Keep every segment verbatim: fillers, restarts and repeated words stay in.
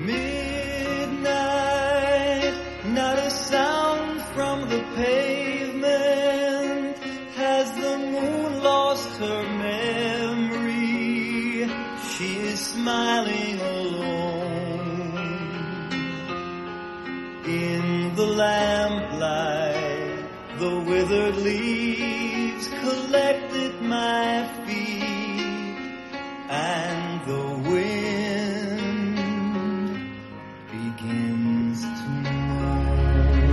Midnight, not a sound from the pavement. Has the moon lost her memory? She is smiling alone. In the lamplight, the withered leaves collected my feet, and the wind begins to moan.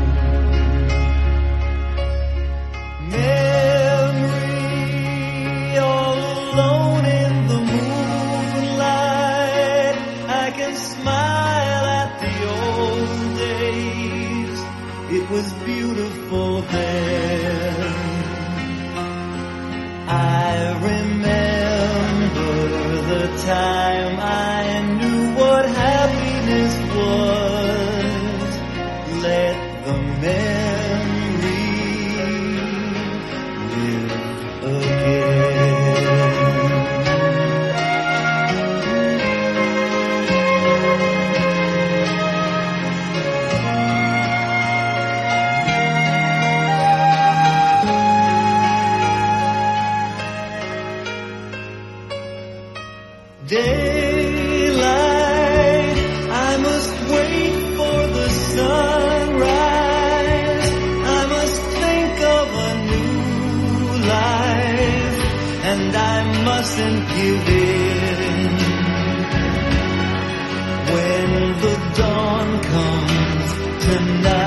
Memory, all alone in the moonlight, I can smile at the old days. It was beautiful then. I remember the time I knew what happiness was. Let the memory live again. Daylight, I must wait for the sunrise. I must think of a new life, and I mustn't give in. When the dawn comes tonight,